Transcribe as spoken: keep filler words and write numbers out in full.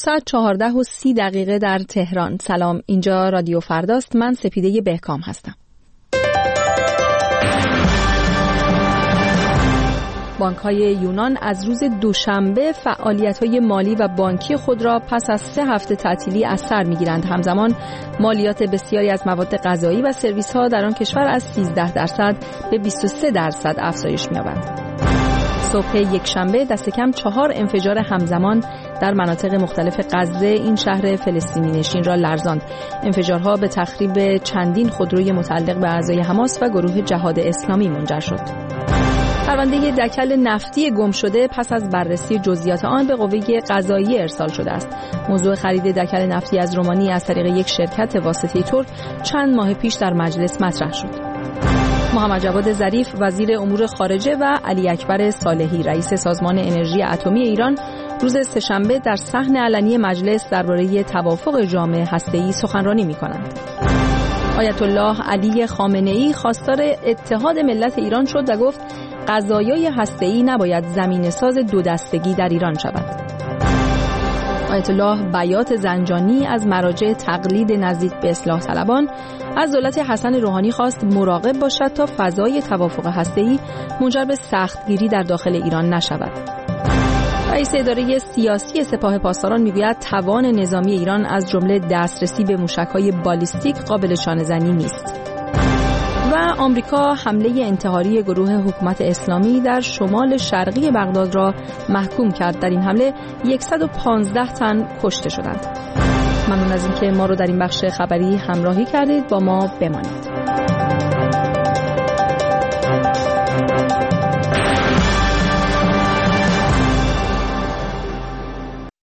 ساعت چهارده و سی دقیقه در تهران. سلام، اینجا رادیو فرداست. من سپیده بهکام هستم. بانک‌های یونان از روز دوشنبه فعالیت‌های مالی و بانکی خود را پس از سه هفته تعطیلی از سر می‌گیرند. همزمان مالیات بسیاری از مواد غذایی و سرویس‌ها در آن کشور از سیزده درصد به بیست و سه درصد افزایش می‌یابد. صبح یک شنبه دست کم چهار انفجار همزمان در مناطق مختلف غزه این شهر فلسطینی نشین را لرزاند. انفجارها به تخریب چندین خودروی متعلق به اعضای حماس و گروه جهاد اسلامی منجر شد. پرونده دکل نفتی گم شده پس از بررسی جزئیات آن به قوه قضاییه ارسال شده است. موضوع خرید دکل نفتی از رومانی از طریق یک شرکت واسطه‌ای ترک چند ماه پیش در مجلس مطرح شد. محمد جواد ظریف وزیر امور خارجه و علی اکبر صالحی رئیس سازمان انرژی اتمی ایران روز سه‌شنبه در صحن علنی مجلس درباره توافق جامع هسته‌ای سخنرانی می‌کنند. آیت الله علی خامنه‌ای خواستار اتحاد ملت ایران شد و گفت قضایای هسته‌ای نباید زمینه‌ساز دو دستگی در ایران شود. آیت الله بیات زنجانی از مراجع تقلید نزدیک به اصلاح طلبان از دولت حسن روحانی خواست مراقب باشد تا فضای توافق هسته‌ای منجر به سختگیری در داخل ایران نشود. رئیس اداره سیاسی سپاه پاسداران میگوید توان نظامی ایران از جمله دسترسی به موشک‌های بالیستیک قابل شانه‌زنی نیست. و آمریکا حمله انتحاری گروه حکومت اسلامی در شمال شرقی بغداد را محکوم کرد. در این حمله صد و پانزده تن کشته شدند. ممنون از اینکه ما رو در این بخش خبری همراهی کردید. با ما بمانید.